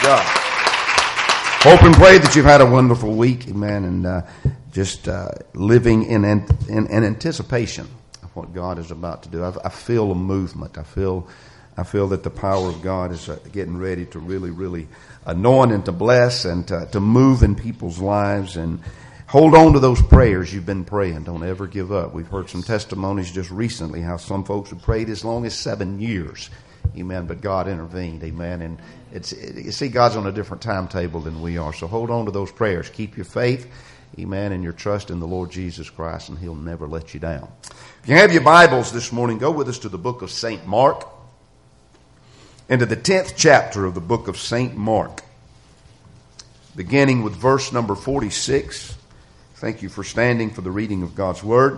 God. Hope and pray that you've had a wonderful week, amen, and just living in anticipation of what God is about to do. I feel a movement. I feel that the power of God is getting ready to really anoint and to bless and to move in people's lives. And hold on to those prayers you've been praying. Don't ever give up. We've heard some testimonies just recently how some folks have prayed as long as 7 years. Amen. But God intervened. Amen. And you see, God's on a different timetable than we are. So hold on to those prayers. Keep your faith. Amen. And your trust in the Lord Jesus Christ, and He'll never let you down. If you have your Bibles this morning, go with us to the book of St. Mark, into the 10th chapter of the book of St. Mark, beginning with verse number 46. Thank you for standing for the reading of God's Word.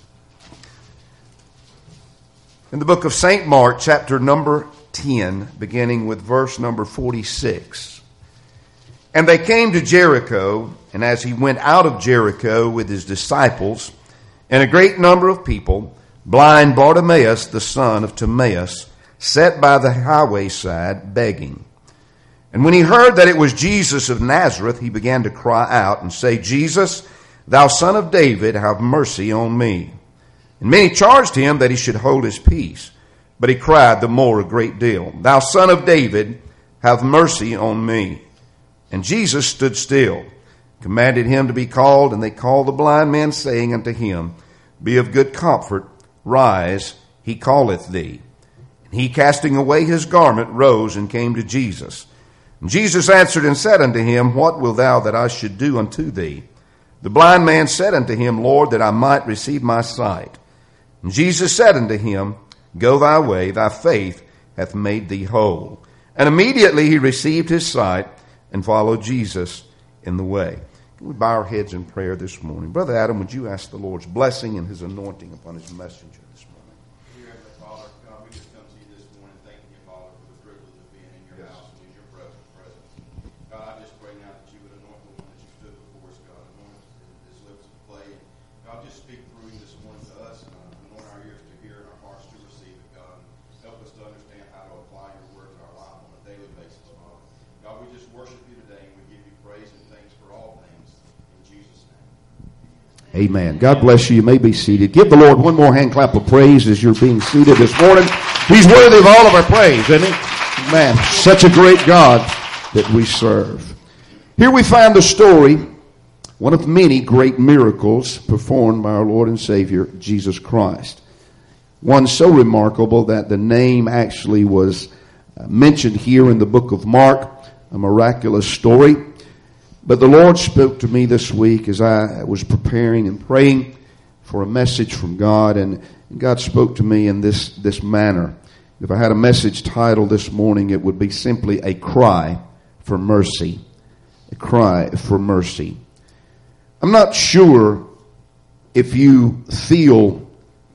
In the book of St. Mark, chapter number 10, beginning with verse number 46. And they came to Jericho, and as he went out of Jericho with his disciples and a great number of people, blind Bartimaeus, the son of Timaeus, sat by the highway side begging. And when he heard that it was Jesus of Nazareth, he began to cry out and say, Jesus, thou son of David, have mercy on me. And many charged him that he should hold his peace. But he cried the more a great deal, Thou son of David, have mercy on me. And Jesus stood still, commanded him to be called. And they called the blind man, saying unto him, Be of good comfort, rise, he calleth thee. And he, casting away his garment, rose and came to Jesus. And Jesus answered and said unto him, What wilt thou that I should do unto thee? The blind man said unto him, Lord, that I might receive my sight. And Jesus said unto him, Go thy way, thy faith hath made thee whole. And immediately he received his sight and followed Jesus in the way. Can we bow our heads in prayer this morning? Brother Adam, would you ask the Lord's blessing and His anointing upon His messenger this morning? Dear Heavenly Father, God, we just come to you this morning thanking you, Father, for the privilege of being in your house and in your presence. God, I just pray now that you would anoint the one that you stood before us, God, anoint his lips to play. And God, just speak through him this morning to us, and anoint our ears to hear and our hearts to receive it, God. Help us to understand how to apply your word to our life on a daily basis, Father. God, we just worship you today, and we give you praise and thanks for all things. In Jesus' name. Amen. God bless you. You may be seated. Give the Lord one more hand clap of praise as you're being seated this morning. He's worthy of all of our praise, isn't he? Man, such a great God that we serve. Here we find the story, one of many great miracles performed by our Lord and Savior, Jesus Christ. One so remarkable that the name actually was mentioned here in the book of Mark, a miraculous story. But the Lord spoke to me this week as I was preparing and praying for a message from God, and God spoke to me in this manner. If I had a message title this morning, it would be simply A Cry for Mercy. A cry for mercy. I'm not sure if you feel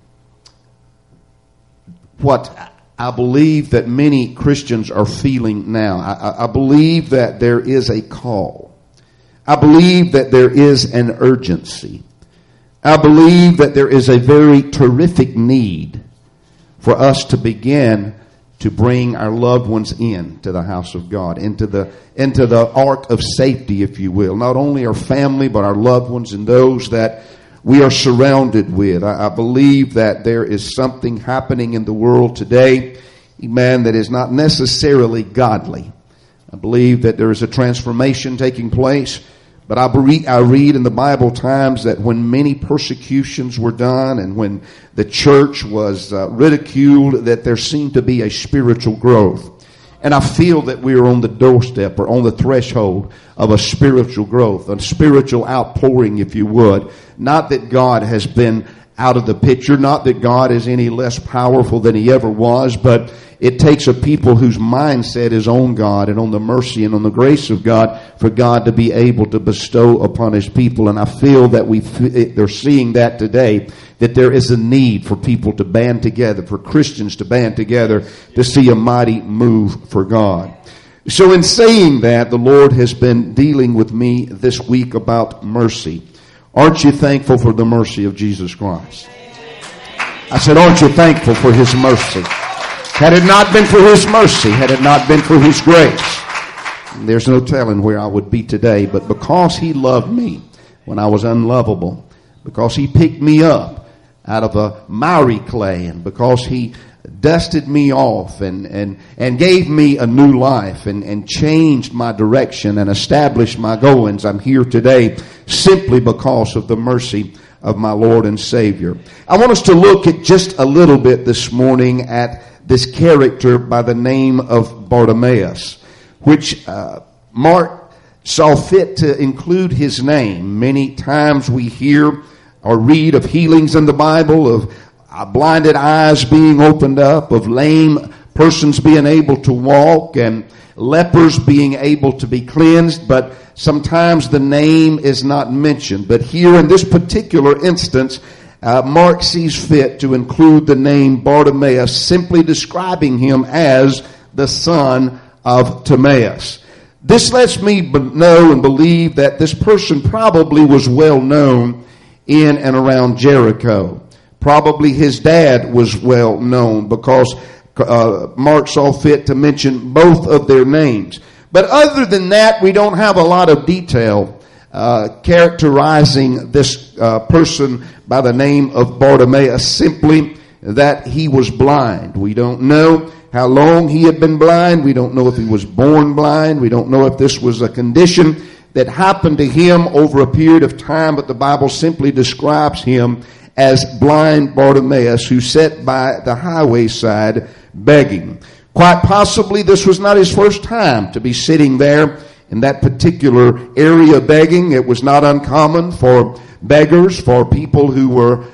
what I believe that many Christians are feeling now. I believe that there is a call. I believe that there is an urgency. I believe that there is a very terrific need for us to begin to bring our loved ones into the house of God, into the ark of safety, if you will. Not only our family, but our loved ones and those that we are surrounded with. I believe that there is something happening in the world today, amen, that is not necessarily godly. I believe that there is a transformation taking place. But I read in the Bible times that when many persecutions were done and when the church was ridiculed, that there seemed to be a spiritual growth. And I feel that we are on the doorstep or on the threshold of a spiritual growth, a spiritual outpouring, if you would. Not that God has been out of the picture, not that God is any less powerful than He ever was, but it takes a people whose mindset is on God and on the mercy and on the grace of God for God to be able to bestow upon His people. And I feel that they're seeing that today, that there is a need for people to band together, for Christians to band together to see a mighty move for God. So in saying that, the Lord has been dealing with me this week about mercy. Aren't you thankful for the mercy of Jesus Christ? I said, aren't you thankful for His mercy? Had it not been for His mercy, had it not been for His grace, there's no telling where I would be today. But because he loved me when I was unlovable, because he picked me up out of a miry clay, and because he dusted me off and gave me a new life and changed my direction and established my goings, I'm here today simply because of the mercy of my Lord and Savior. I want us to look at just a little bit this morning at this character by the name of Bartimaeus, which Mark saw fit to include his name. Many times we hear or read of healings in the Bible, of blinded eyes being opened up, of lame persons being able to walk, and lepers being able to be cleansed, but sometimes the name is not mentioned. But here in this particular instance, Mark sees fit to include the name Bartimaeus, simply describing him as the son of Timaeus. This lets me know and believe that this person probably was well known in and around Jericho. Probably his dad was well known, because Mark saw fit to mention both of their names. But other than that, we don't have a lot of detail characterizing this person by the name of Bartimaeus, simply that he was blind. We don't know how long he had been blind. We don't know if he was born blind. We don't know if this was a condition that happened to him over a period of time, but the Bible simply describes him as blind Bartimaeus, who sat by the highway side begging. Quite possibly this was not his first time to be sitting there in that particular area begging. It was not uncommon for beggars, for people who were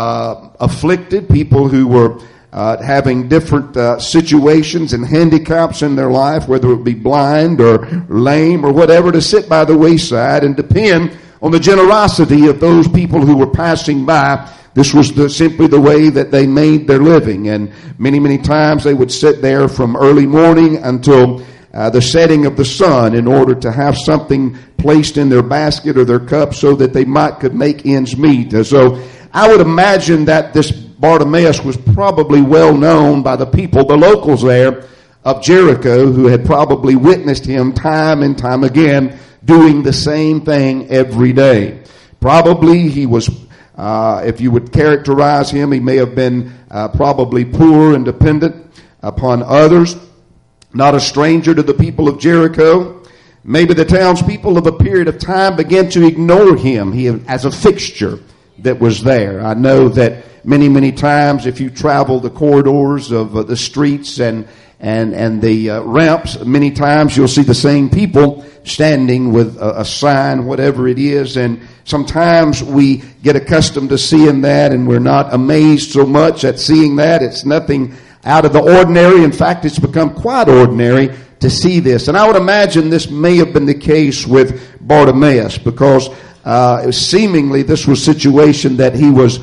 afflicted, people who were having different situations and handicaps in their life, whether it be blind or lame or whatever, to sit by the wayside and depend on the generosity of those people who were passing by. This was simply the way that they made their living. And many, many times they would sit there from early morning until the setting of the sun in order to have something placed in their basket or their cup so that they could make ends meet. So I would imagine that this Bartimaeus was probably well known by the people, the locals there of Jericho, who had probably witnessed him time and time again doing the same thing every day. Probably he was, if you would characterize him, he may have been probably poor and dependent upon others, not a stranger to the people of Jericho. Maybe the townspeople of a period of time began to ignore him as a fixture that was there. I know that many, many times if you travel the corridors of the streets and the ramps, many times you'll see the same people standing with a sign, whatever it is, and sometimes we get accustomed to seeing that, and we're not amazed so much at seeing that. It's nothing out of the ordinary. In fact, it's become quite ordinary to see this. And I would imagine this may have been the case with Bartimaeus, because seemingly this was a situation that he was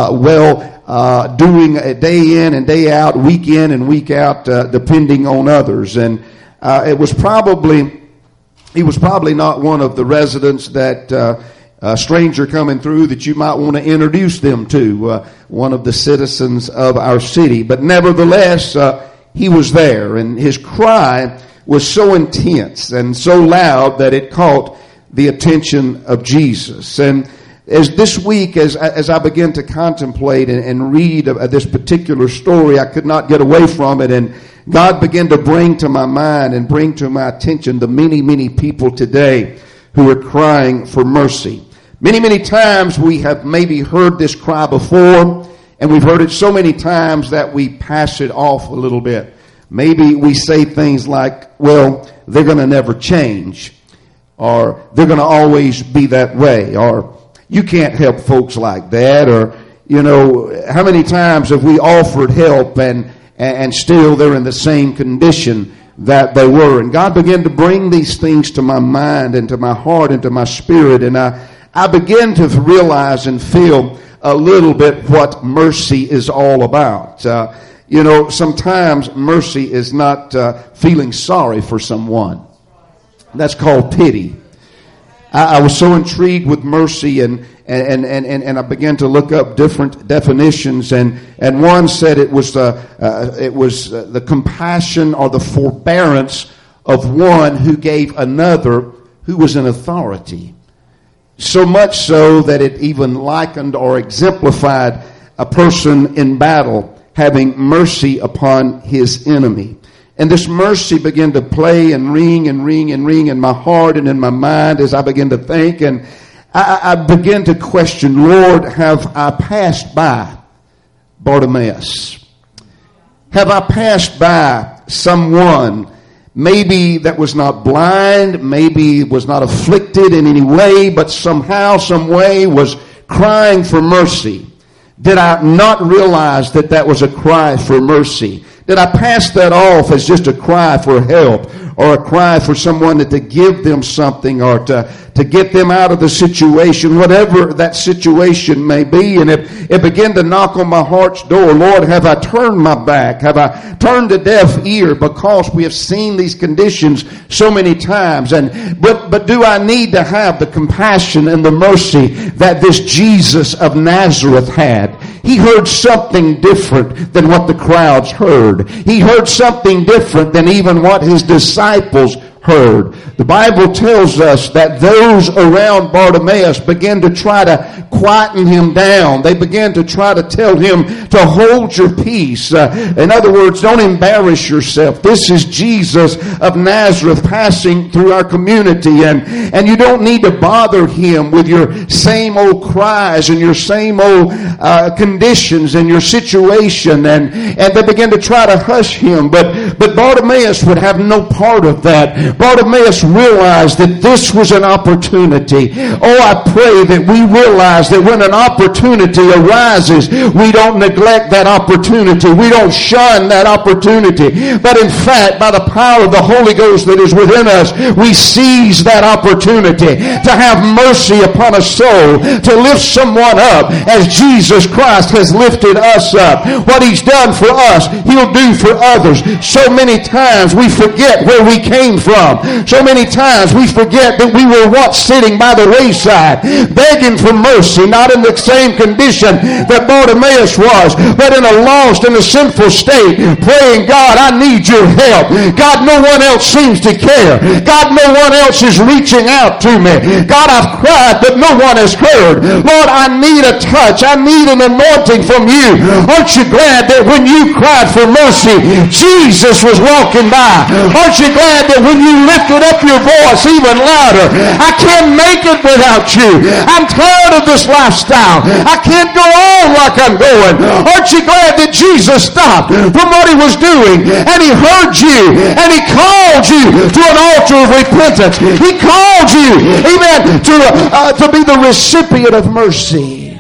doing day in and day out, week in and week out, depending on others. And he was probably not one of the residents that a stranger coming through that you might want to introduce them to, one of the citizens of our city. But nevertheless, he was there, and his cry was so intense and so loud that it caught the attention of Jesus. And as this week, as I began to contemplate and read this particular story, I could not get away from it, and God began to bring to my mind and bring to my attention the many, many people today who are crying for mercy. Many, many times we have maybe heard this cry before, and we've heard it so many times that we pass it off a little bit. Maybe we say things like, well, they're going to never change, or they're going to always be that way, or you can't help folks like that, or, you know, how many times have we offered help and still they're in the same condition that they were? And God began to bring these things to my mind and to my heart and to my spirit, and I began to realize and feel a little bit what mercy is all about. You know, sometimes mercy is not feeling sorry for someone. That's called pity. I was so intrigued with mercy, and I began to look up different definitions, and one said it was the compassion or the forbearance of one who gave another who was in authority. So much so that it even likened or exemplified a person in battle having mercy upon his enemy. And this mercy began to play and ring and ring and ring in my heart and in my mind as I began to think. And I began to question, Lord, have I passed by Bartimaeus? Have I passed by someone maybe that was not blind, maybe was not afflicted in any way, but somehow, some way was crying for mercy? Did I not realize that that was a cry for mercy? Did I pass that off as just a cry for help or a cry for someone to give them something or to get them out of the situation, whatever that situation may be? And it began to knock on my heart's door. Lord, have I turned my back? Have I turned a deaf ear because we have seen these conditions so many times? But do I need to have the compassion and the mercy that this Jesus of Nazareth had? He heard something different than what the crowds heard. He heard something different than even what his disciples heard. The Bible tells us that those around Bartimaeus began to try to quieten him down. They began to try to tell him to hold your peace. In other words, don't embarrass yourself. This is Jesus of Nazareth passing through our community, and you don't need to bother him with your same old cries and your same old conditions and your situation. And they began to try to hush him, but Bartimaeus would have no part of that. Bartimaeus realized that this was an opportunity. Oh, I pray that we realize that when an opportunity arises, we don't neglect that opportunity. We don't shun that opportunity. But in fact, by the power of the Holy Ghost that is within us, we seize that opportunity to have mercy upon a soul, to lift someone up as Jesus Christ has lifted us up. What he's done for us, he'll do for others. So many times we forget where we came from. So many times we forget that we were once sitting by the wayside, begging for mercy, not in the same condition that Bartimaeus was, but in a lost and a sinful state, praying, God, I need your help. God, no one else seems to care. God, no one else is reaching out to me. God, I've cried, but no one has heard. Lord, I need a touch. I need an anointing from you. Aren't you glad that when you cried for mercy, Jesus was walking by? Aren't you glad that when you lifted up your voice even louder, I can't make it without you. I'm tired of this lifestyle. I can't go on like I'm going. Aren't you glad that Jesus stopped from what he was doing and he heard you and he called you to an altar of repentance? He called you, amen, to be the recipient of mercy.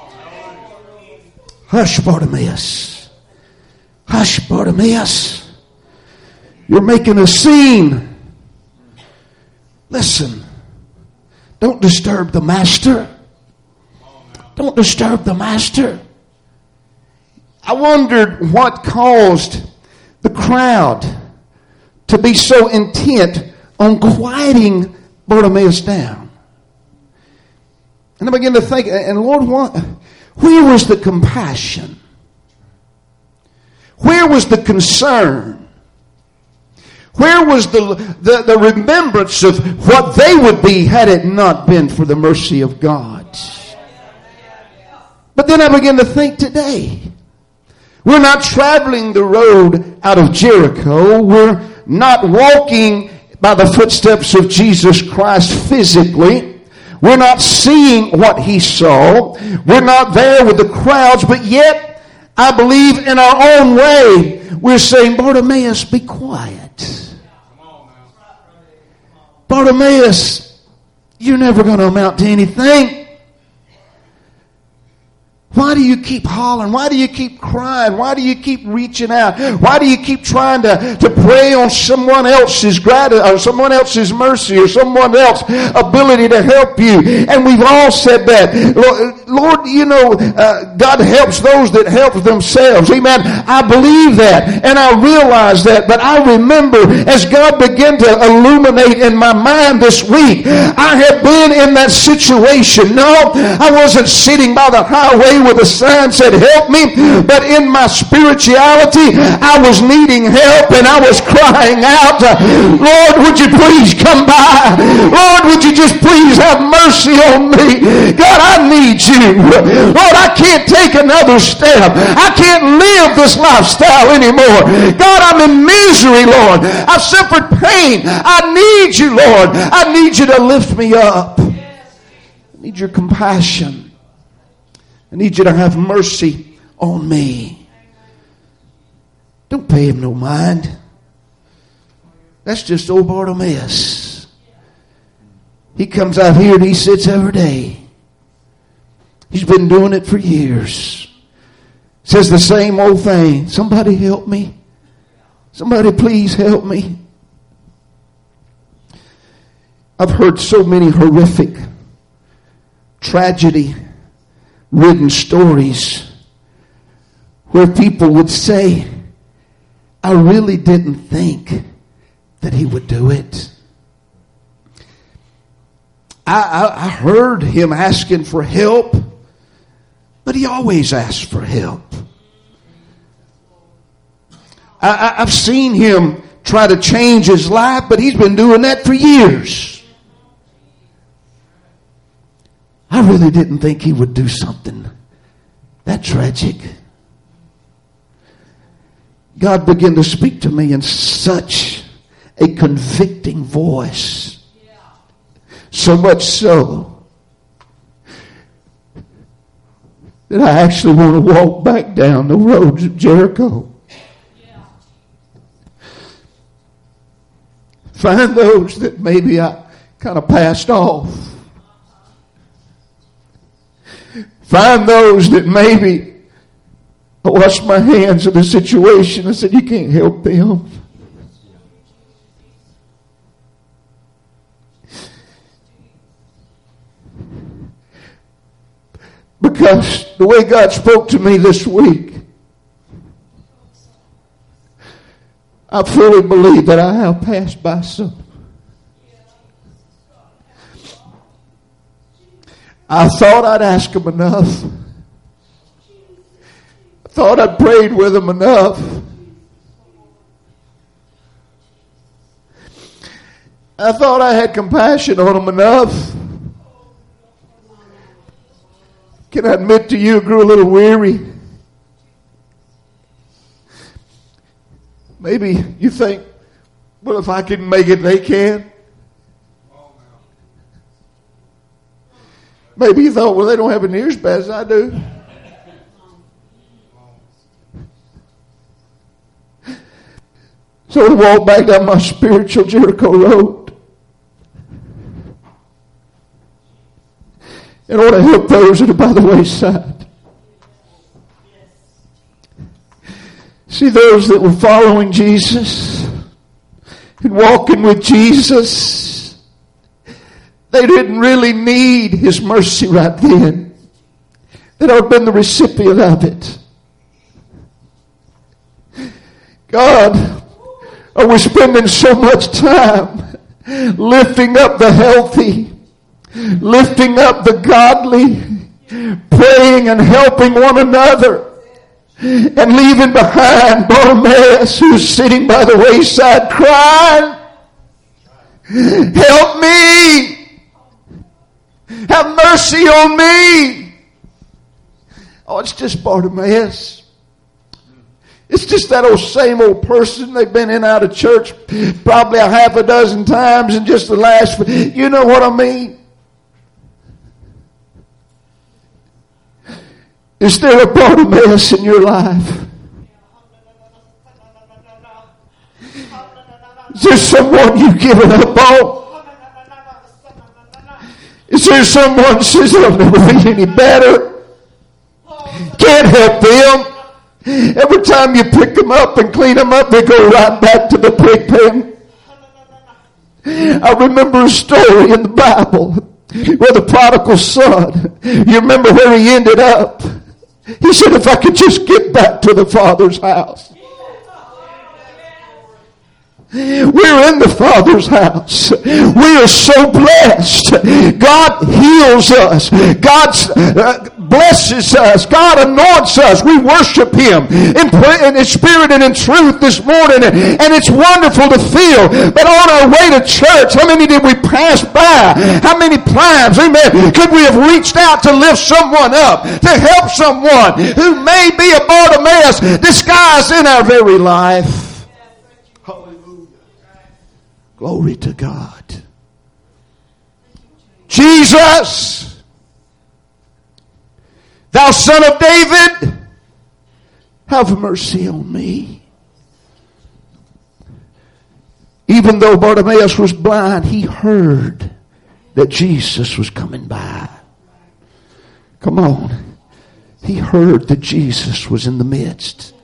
Hush, Bartimaeus. Hush, Bartimaeus. You're making a scene. Listen, don't disturb the master. Don't disturb the master. I wondered what caused the crowd to be so intent on quieting Bartimaeus down. And I began to think, and Lord, where was the compassion? Where was the concern? Where was the remembrance of what they would be had it not been for the mercy of God? But then I began to think today, we're not traveling the road out of Jericho. We're not walking by the footsteps of Jesus Christ physically. We're not seeing what he saw. We're not there with the crowds, but yet I believe in our own way we're saying, Bartimaeus, be quiet. Bartimaeus, you're never going to amount to anything. Why do you keep hollering? Why do you keep crying? Why do you keep reaching out? Why do you keep trying to prey on someone else's gratitude or someone else's mercy or someone else's ability to help you? And we've all said that. Lord, you know, God helps those that help themselves. Amen. I believe that and I realize that. But I remember as God began to illuminate in my mind this week, I have been in that situation. No, I wasn't sitting by the highway with a sign said, help me. But in my spirituality, I was needing help and I was crying out, Lord, would you please come by? Lord, would you just please have mercy on me? God, I need you. Lord, I can't take another step. I can't live this lifestyle anymore. God, I'm in misery, Lord. I've suffered pain. I need you, Lord. I need you to lift me up. I need your compassion. I need you to have mercy on me. Don't pay him no mind. That's just old Bartimaeus. He comes out here and he sits every day. He's been doing it for years. Says the same old thing. Somebody help me. Somebody please help me. I've heard so many horrific, tragedy-ridden stories where people would say, I really didn't think that he would do it. I heard him asking for help, but he always asked for help. I've seen him try to change his life, but he's been doing that for years. I really didn't think he would do something that tragic. God began to speak to me in such a convicting voice. So much so that I actually want to walk back down the roads of Jericho. Find those that maybe I kind of passed off. Find those that maybe I washed my hands of the situation and said, you can't help them. Because the way God spoke to me this week, I fully believe that I have passed by some. I thought I'd ask them enough. I thought I'd prayed with them enough. I thought I had compassion on them enough. Can I admit to you, I grew a little weary. Maybe you think, well, if I can make it, they can. Maybe you thought, well, they don't have it near as bad as I do. So I walked back down my spiritual Jericho road in order to help those that are by the wayside. See, those that were following Jesus and walking with Jesus, they didn't really need his mercy right then. They'd already been the recipient of it. God, are we spending so much time lifting up the healthy, lifting up the godly, praying and helping one another, and leaving behind Bartimaeus who's sitting by the wayside crying, help me! Have mercy on me! Oh, it's just Bartimaeus. It's just that old same old person. They've been in and out of church probably a half a dozen times in just the last, you know what I mean? Is there a Bartimaeus in your life? Is there someone you've given up on? Is there someone who says they'll never be any better? Can't help them. Every time you pick them up and clean them up, they go right back to the pig pen. I remember a story in the Bible where the prodigal son, you remember where he ended up? He said, if I could just get back to the Father's house. We're in the Father's house. We are so blessed. God heals us. God blesses us. God anoints us. We worship Him in spirit and in truth this morning. And it's wonderful to feel. But on our way to church, how many did we pass by? How many times, amen, could we have reached out to lift someone up, to help someone who may be a Bartimaeus disguised in our very life? Hallelujah. Glory to God. Jesus, thou Son of David, have mercy on me. Even though Bartimaeus was blind, he heard that Jesus was coming by. Come on. He heard that Jesus was in the midst.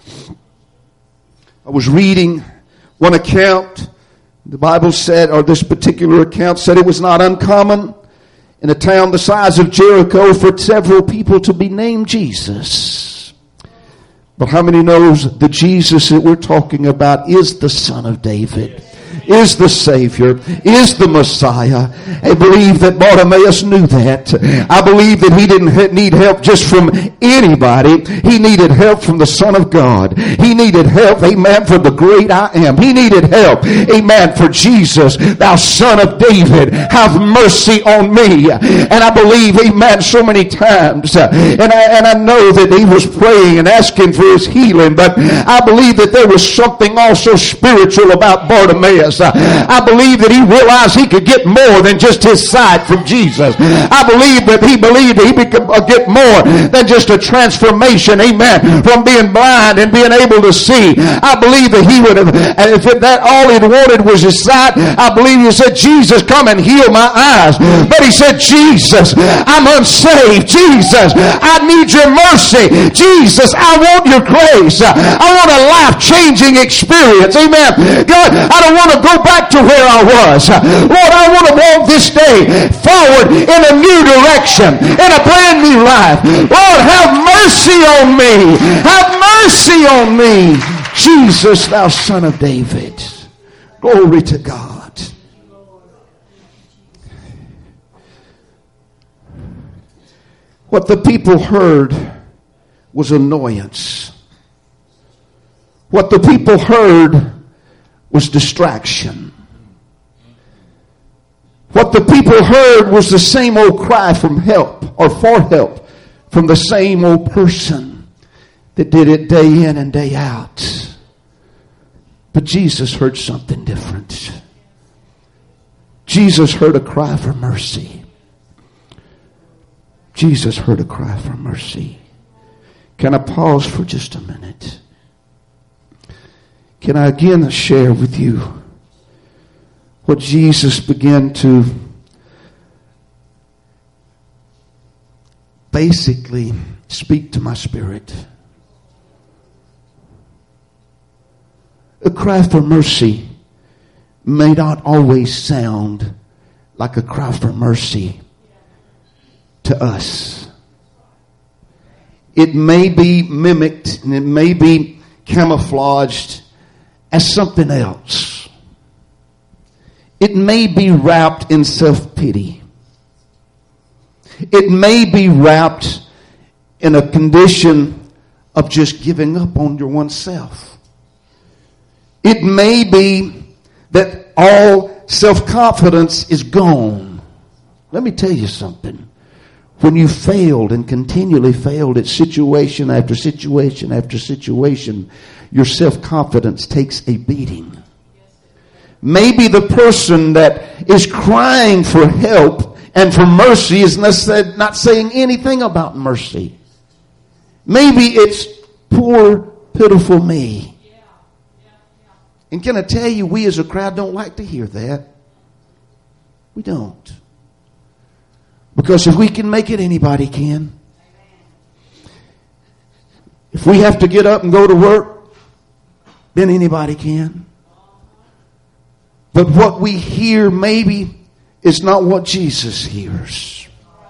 I was reading one account. The Bible said, or this particular account said, it was not uncommon in a town the size of Jericho for several people to be named Jesus. But how many knows the Jesus that we're talking about is the Son of David? Is the Savior, is the Messiah. I believe that Bartimaeus knew that. I believe that he didn't need help just from anybody. He needed help from the Son of God. He needed help, amen, from the great I Am. He needed help, amen, for Jesus, thou Son of David, have mercy on me. And I believe, amen, so many times, and I know that he was praying and asking for his healing, but I believe that there was something also spiritual about Bartimaeus. I believe that he realized he could get more than just his sight from Jesus. I believe that he believed that he could get more than just a transformation, amen, from being blind and being able to see. I believe that he would have, if that all he wanted was his sight, I believe he said, Jesus, come and heal my eyes. But he said, Jesus, I'm unsaved. Jesus, I need your mercy. Jesus, I want your grace. I want a life-changing experience. Amen. God, I don't want to go back to where I was. Lord, I want to walk this day forward in a new direction, in a brand new life. Lord, have mercy on me. Have mercy on me. Jesus, thou Son of David. Glory to God. What the people heard was annoyance. What the people heard was distraction. What the people heard was the same old cry from help or for help from the same old person that did it day in and day out. But Jesus heard something different. Jesus heard a cry for mercy. Jesus heard a cry for mercy. Can I pause for just a minute? Can I again share with you what Jesus began to basically speak to my spirit? A cry for mercy may not always sound like a cry for mercy to us. It may be mimicked and it may be camouflaged as something else. It may be wrapped in self-pity. It may be wrapped in a condition of just giving up on your oneself. It may be that all self-confidence is gone. Let me tell you something. When you failed and continually failed at situation after situation after situation, your self-confidence takes a beating. Maybe the person that is crying for help and for mercy is not saying anything about mercy. Maybe it's poor, pitiful me. And can I tell you, we as a crowd don't like to hear that. We don't. Because if we can make it, anybody can. If we have to get up and go to work, then anybody can. But what we hear maybe is not what Jesus hears.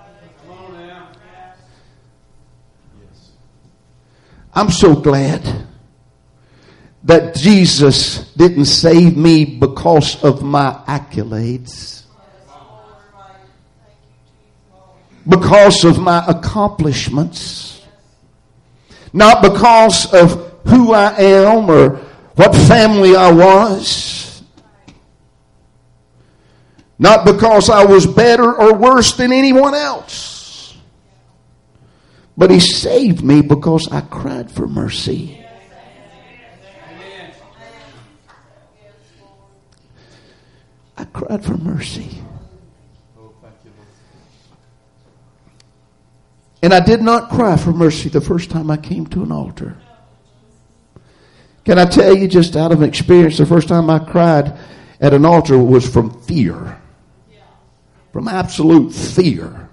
I'm so glad that Jesus didn't save me because of my accolades, because of my accomplishments, not because of who I am or what family I was, not because I was better or worse than anyone else, but He saved me because I cried for mercy. I cried for mercy. And I did not cry for mercy the first time I came to an altar. Can I tell you, just out of experience, the first time I cried at an altar was from fear. From absolute fear.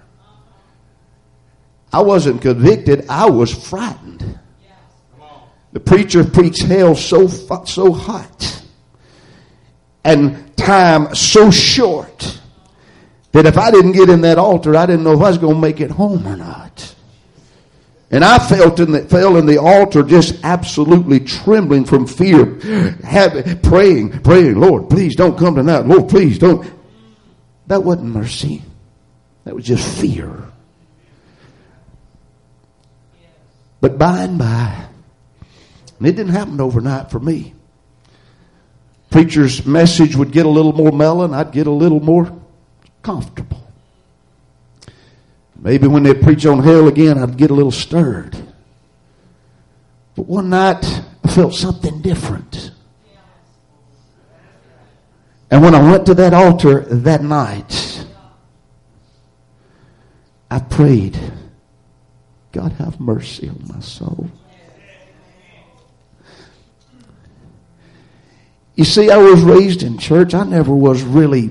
I wasn't convicted. I was frightened. The preacher preached hell so hot. And time so short that if I didn't get in that altar, I didn't know if I was going to make it home or not. And I fell in the altar just absolutely trembling from fear, praying, Lord, please don't come tonight. Lord, please don't. That wasn't mercy. That was just fear. But by and by, and it didn't happen overnight for me. Preacher's message would get a little more mellow and I'd get a little more comfortable. Maybe when they preach on hell again, I'd get a little stirred. But one night, I felt something different. And when I went to that altar that night, I prayed, God, have mercy on my soul. You see, I was raised in church. I never was really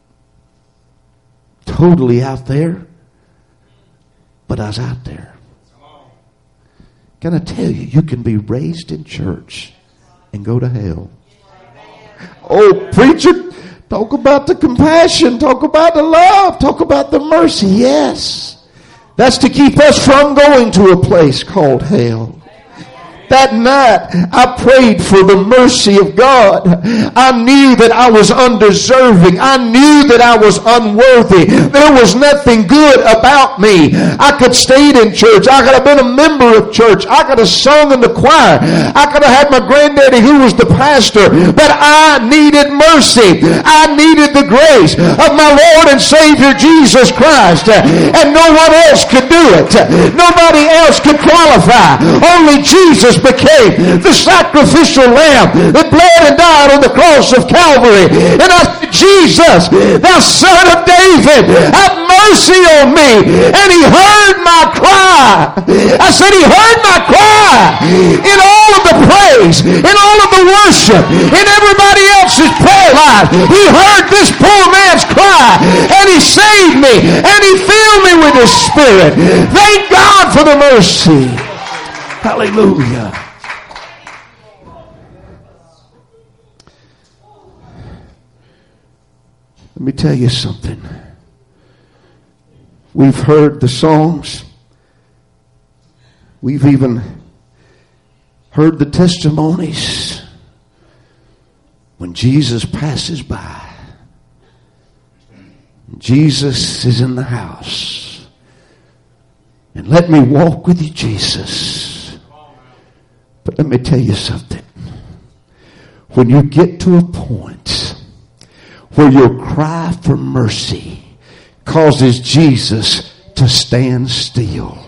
totally out there. But I was out there. Can I tell you, you can be raised in church and go to hell. Oh, preacher, talk about the compassion. Talk about the love. Talk about the mercy. Yes. That's to keep us from going to a place called hell. That night, I prayed for the mercy of God. I knew that I was undeserving. I knew that I was unworthy. There was nothing good about me. I could have stayed in church. I could have been a member of church. I could have sung in the choir. I could have had my granddaddy who was the pastor. But I needed mercy. I needed the grace of my Lord and Savior Jesus Christ. And no one else could do it. Nobody else could qualify. Only Jesus became the sacrificial lamb that bled and died on the cross of Calvary. And I said, Jesus, thou Son of David, have mercy on me. And He heard my cry. I said, He heard my cry in all of the praise, in all of the worship, in everybody else's prayer life. He heard this poor man's cry and He saved me and He filled me with His Spirit. Thank God for the mercy. Hallelujah. Let me tell you something. We've heard the songs. We've even heard the testimonies. When Jesus passes by, Jesus is in the house. And let me walk with you, Jesus. But let me tell you something. When you get to a point where your cry for mercy causes Jesus to stand still.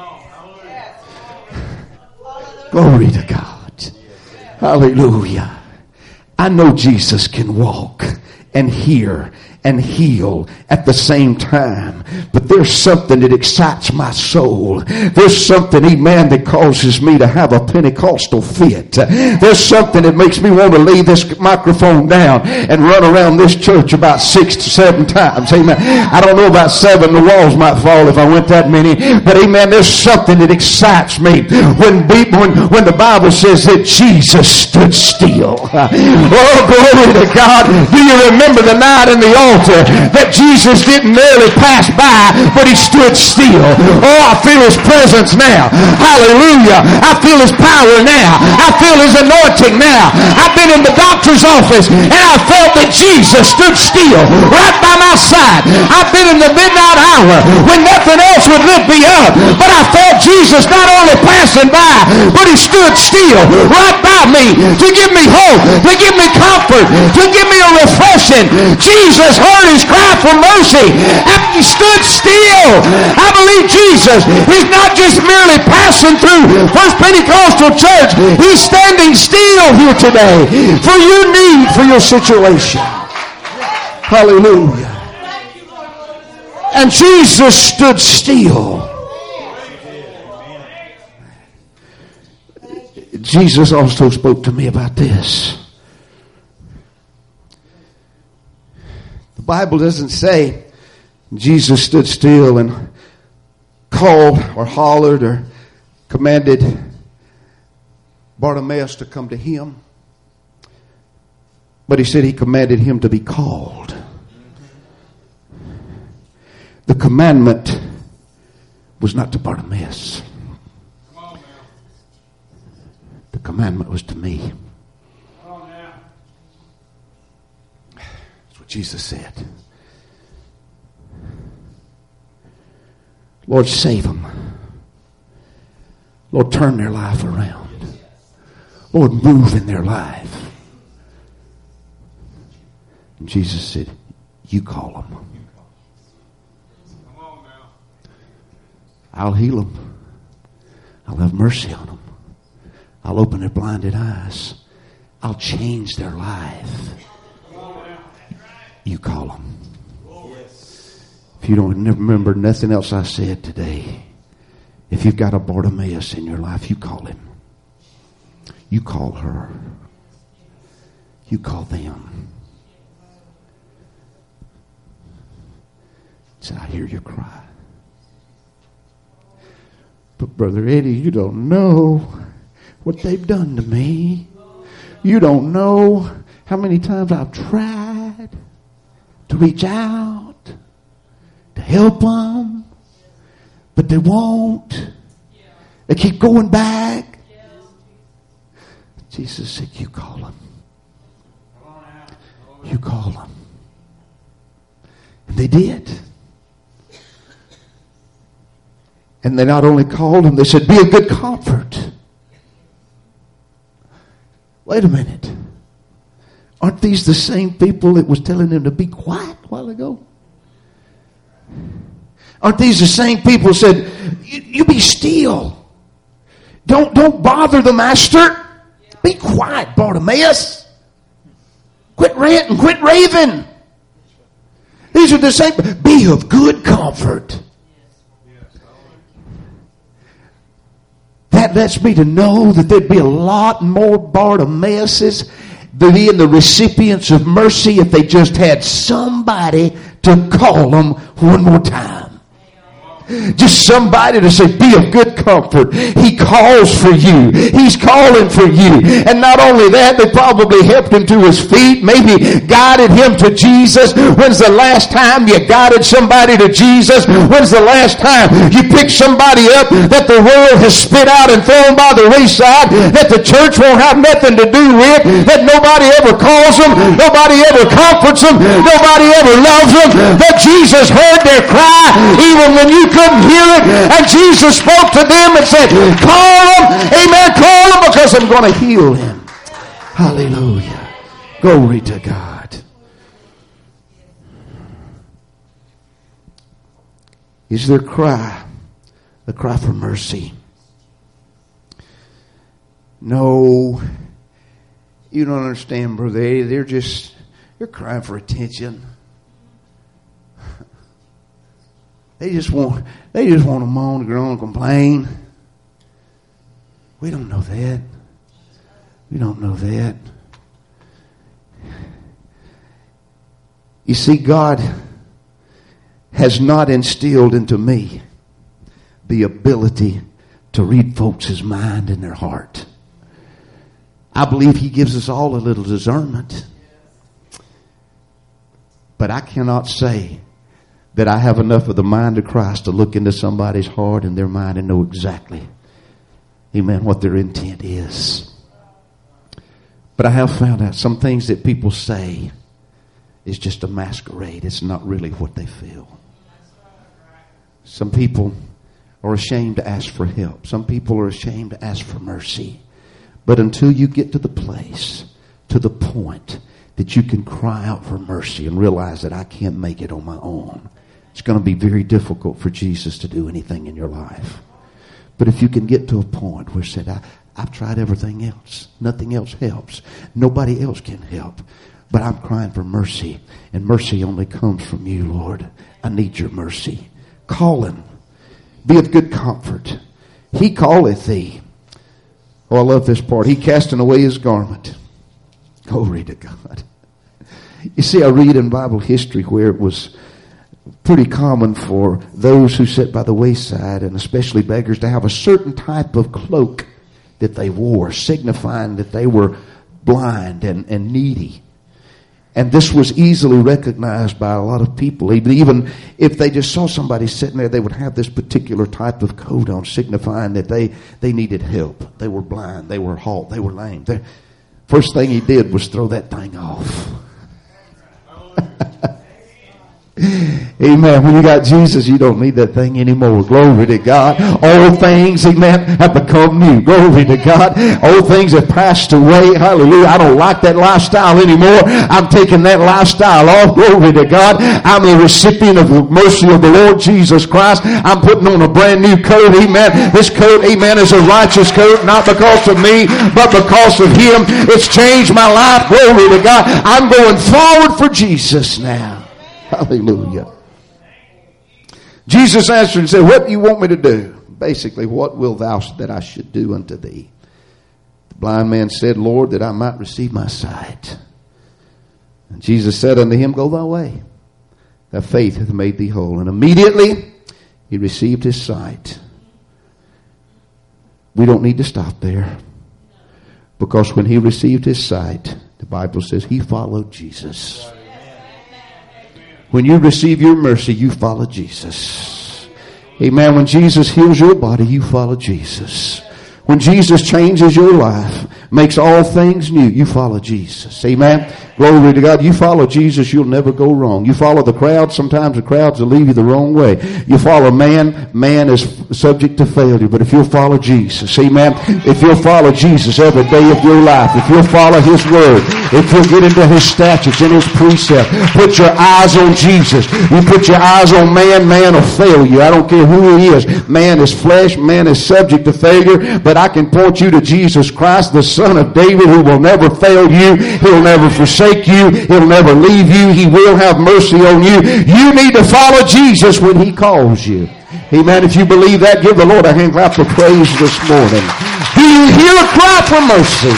Glory to God. Hallelujah. I know Jesus can walk and hear and heal at the same time. But there's something that excites my soul. There's something, amen, that causes me to have a Pentecostal fit. There's something that makes me want to lay this microphone down and run around this church about 6 to 7 times. Amen. I don't know about 7. The walls might fall if I went that many. But amen, there's something that excites me when the Bible says that Jesus stood still. Oh, glory to God. Do you remember the night in the altar altar that Jesus didn't merely pass by, but he stood still. Oh, I feel his presence now. Hallelujah. I feel his power now. I feel his anointing now. I've been in the doctor's office and I felt that Jesus stood still right by my side. I've been in the midnight hour when nothing else would lift me up, but I felt Jesus not only passing by, but he stood still right by me to give me hope, to give me comfort, to give me a refreshing. Jesus heard his cry for mercy and he stood still. I believe Jesus is not just merely passing through First Pentecostal Church. He's standing still here today for your need, for your situation. Hallelujah. And Jesus stood still. Jesus also spoke to me about this. The Bible doesn't say Jesus stood still and called or hollered or commanded Bartimaeus to come to him. But he said he commanded him to be called. The commandment was not to Bartimaeus. The commandment was to me. That's what Jesus said. Lord, save them. Lord, turn their life around. Lord, move in their life. And Jesus said, you call them. I'll heal them. I'll have mercy on them. I'll open their blinded eyes. I'll change their life. You call them. If you don't remember nothing else I said today, if you've got a Bartimaeus in your life, you call him. You call her. You call them. Say, I hear your cry. But Brother Eddie, you don't know what they've done to me. You don't know how many times I've tried to reach out, to help them, but they won't. They keep going back. Jesus said, you call them. You call them. And they did. And they not only called him, they said, be of good comfort. Wait a minute. Aren't these the same people that was telling him to be quiet a while ago? Aren't these the same people who said, you be still. Don't bother the master. Be quiet, Bartimaeus. Quit ranting, quit raving. These are the same. Be of good comfort. That lets me to know that there'd be a lot more Bartimaeuses being the recipients of mercy if they just had somebody to call them one more time. Just somebody to say, be of good comfort. He calls for you. He's calling for you. And not only that, they probably helped him to his feet, maybe guided him to Jesus. When's the last time you guided somebody to Jesus? When's the last time you picked somebody up that the world has spit out and thrown by the wayside, that the church won't have nothing to do with, that nobody ever calls them, nobody ever comforts them, nobody ever loves them, that Jesus heard their cry even when you couldn't hear it, and Jesus spoke to them and said, call him, amen, call him, because I'm going to heal him. Hallelujah. Glory to God. Is their cry a cry for mercy? No, you don't understand, Brother Eddie. They're crying for attention. They just want to moan, groan, complain. We don't know that. We don't know that. You see, God has not instilled into me the ability to read folks' mind and their heart. I believe He gives us all a little discernment. But But I cannot say that I have enough of the mind of Christ to look into somebody's heart and their mind and know exactly, amen, what their intent is. But I have found out some things that people say is just a masquerade. It's not really what they feel. Some people are ashamed to ask for help. Some people are ashamed to ask for mercy. But until you get to the place, to the point that you can cry out for mercy and realize that I can't make it on my own, it's going to be very difficult for Jesus to do anything in your life. But if you can get to a point where you said, I've tried everything else. Nothing else helps. Nobody else can help. But I'm crying for mercy. And mercy only comes from you, Lord. I need your mercy. Call him. Be of good comfort. He calleth thee. Oh, I love this part. He casting away his garment. Glory to God. You see, I read in Bible history where it was pretty common for those who sit by the wayside, and especially beggars, to have a certain type of cloak that they wore, signifying that they were blind and needy. And this was easily recognized by a lot of people. Even if they just saw somebody sitting there, they would have this particular type of coat on, signifying that they needed help. They were blind, they were halt, they were lame. First thing he did was throw that thing off. Amen. When you got Jesus, you don't need that thing anymore. Glory to God. All things, amen, have become new. Glory to God. All things have passed away. Hallelujah. I don't like that lifestyle anymore. I'm taking that lifestyle off. Glory to God. I'm a recipient of the mercy of the Lord Jesus Christ. I'm putting on a brand new coat. Amen. This coat, amen, is a righteous coat, not because of me, but because of him. It's changed my life. Glory to God. I'm going forward for Jesus now. Hallelujah. Jesus answered and said, what do you want me to do? Basically, what wilt thou that I should do unto thee? The blind man said, Lord, that I might receive my sight. And Jesus said unto him, go thy way. Thy faith hath made thee whole. And immediately he received his sight. We don't need to stop there. Because when he received his sight, the Bible says he followed Jesus. When you receive your mercy, you follow Jesus. Amen. When Jesus heals your body, you follow Jesus. When Jesus changes your life, makes all things new, you follow Jesus. Amen. Glory to God. You follow Jesus, you'll never go wrong. You follow the crowd, sometimes the crowds will lead you the wrong way. You follow man is subject to failure. But if you'll follow Jesus, amen, if you'll follow Jesus every day of your life, if you'll follow his word, if you'll get into his statutes and his precepts, put your eyes on Jesus. You put your eyes on man will fail you. I don't care who he is. Man is flesh, man is subject to failure, but I can point you to Jesus Christ, the Son of David, who will never fail you. He'll never forsake you. He'll never leave you. He will have mercy on you. You need to follow Jesus when he calls you. Amen. If you believe that, give the Lord a hand clap of praise this morning. Do you hear a cry for mercy?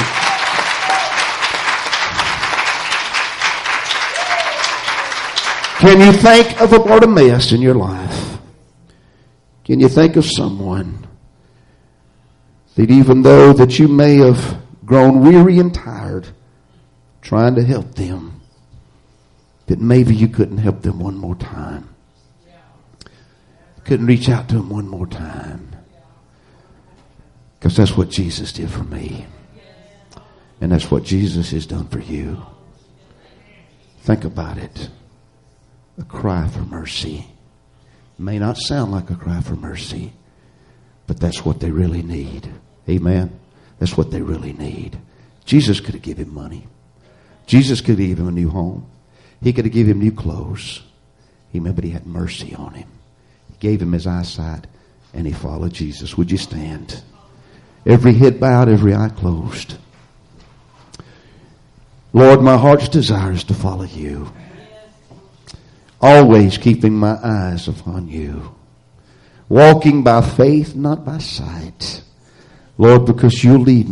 Can you think of a Bartimaeus in your life? Can you think of someone that even though that you may have grown weary and tired trying to help them, that maybe you couldn't help them one more time? Couldn't reach out to them one more time? Because that's what Jesus did for me. And that's what Jesus has done for you. Think about it. A cry for mercy. May not sound like a cry for mercy, but that's what they really need. Amen. That's what they really need. Jesus could have given him money. Jesus could have given him a new home. He could have given him new clothes. Amen. But he had mercy on him. He gave him his eyesight and he followed Jesus. Would you stand? Every head bowed, every eye closed. Lord, my heart's desire is to follow you. Always keeping my eyes upon you. Walking by faith, not by sight. Lord, because you'll lead me.